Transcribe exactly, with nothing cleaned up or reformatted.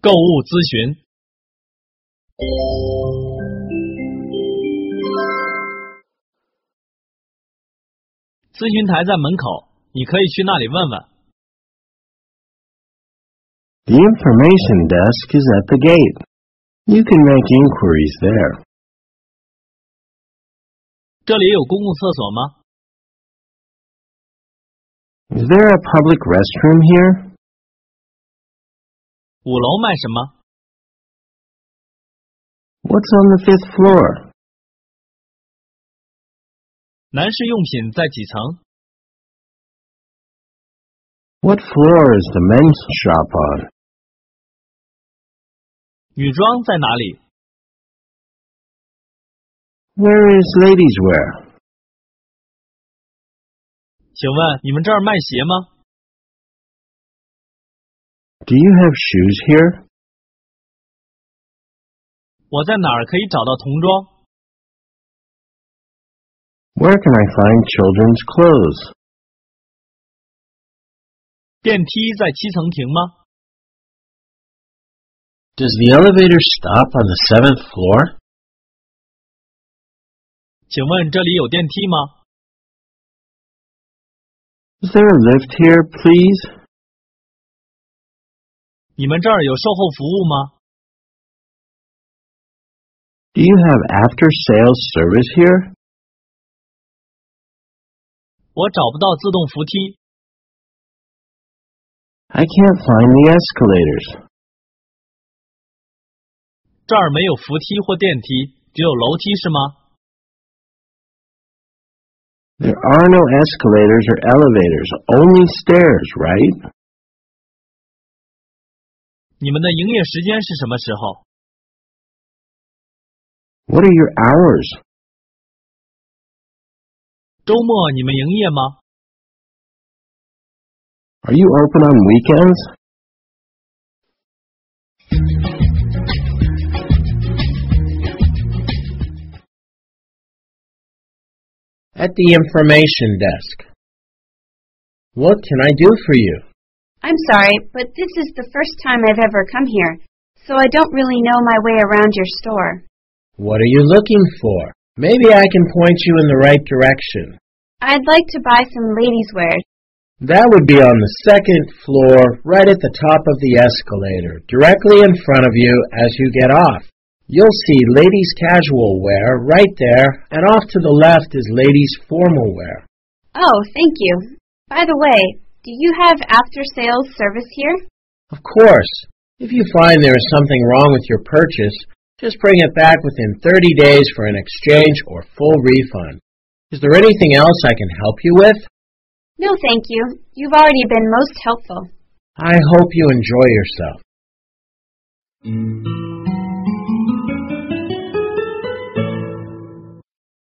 购物咨询。咨询台在门口，你可以去那里问问。 The information desk is at the gate. You can make inquiries there. 这里有公共厕所吗？ Is there a public restroom here? 五楼卖什么？ What's on the fifth floor? 男士用品在几层？ What floor is the men's shop on? 女装在哪里？ Where is ladies' wear? 请问你们这儿卖鞋吗？ Do you have shoes here? 我在哪儿可以找到童装？ Where can I find children's clothes? 电梯在七层停吗？ Does the elevator stop on the seventh floor? 请问这里有电梯吗？ Is there a lift here, please? 你们这儿有售后服务吗？ Do you have after-sales service here? 我找不到自动扶梯。 I can't find the escalators. 这儿没有扶梯或电梯，只有楼梯是吗？ There are no escalators or elevators, only stairs, right? 你们的营业时间是什么时候？ What are your hours? 周末你们营业吗？ Are you open on weekends? At the information desk. What can I do for you? I'm sorry, but this is the first time I've ever come here, so I don't really know my way around your store. What are you looking for? Maybe I can point you in the right direction. I'd like to buy some ladies' wear. That would be on the second floor, right at the top of the escalator, directly in front of you as you get off. You'll see ladies' casual wear right there, and off to the left is ladies' formal wear. Oh, thank you. By the way, do you have after-sales service here? Of course. If you find there is something wrong with your purchase, just bring it back within thirty days for an exchange or full refund. Is there anything else I can help you with? No, thank you. You've already been most helpful. I hope you enjoy yourself.